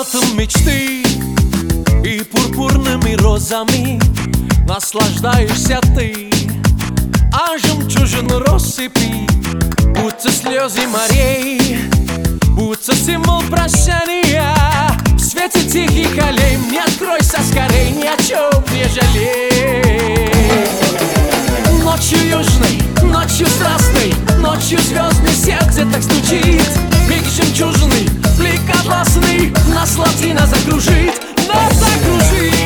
ароматом мечты и пурпурными розами наслаждаешься ты, а жемчужины россыпи будто слезы морей, будто символ прощания. В свете тихих аллей мне откройся скорей, ни о чем не жалей. Ночью южной, ночью страстной, ночью звездный, сердце так стучит. Миг жемчужный, блик атласный, нас лавина закружит, нас закружит.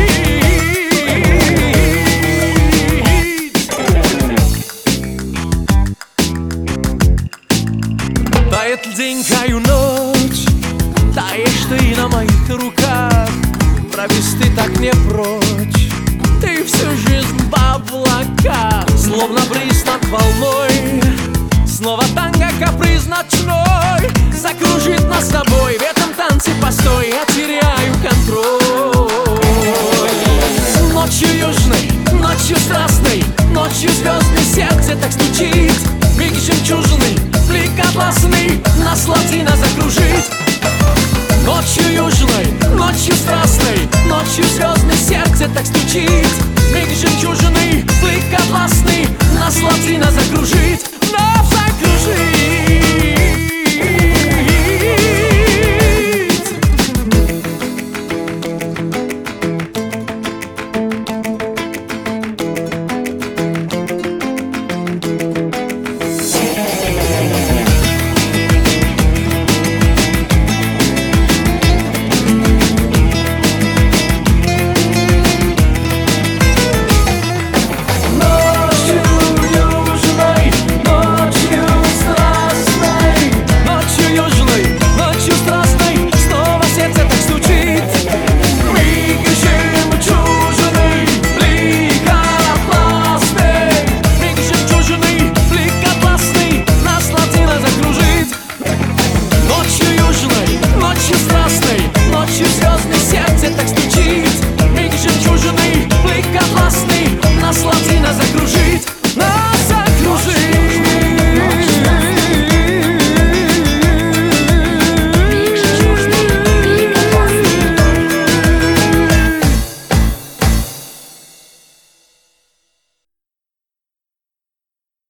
Тает день, краю ночь, таешь ты на моих руках, провести так не прочь. Ты всю жизнь в облаках, словно бриз над волной. Снова танго, каприз ночной, закружит нас с тобой. В этом танце постой, я теряю контроль. Ночью южной, ночью страстной, ночью звездный, сердце так стучит. Миг жемчужный, блик атласный, нас лавина закружит. Ночью южной, ночью страстной, ночью звездный, сердце так стучит.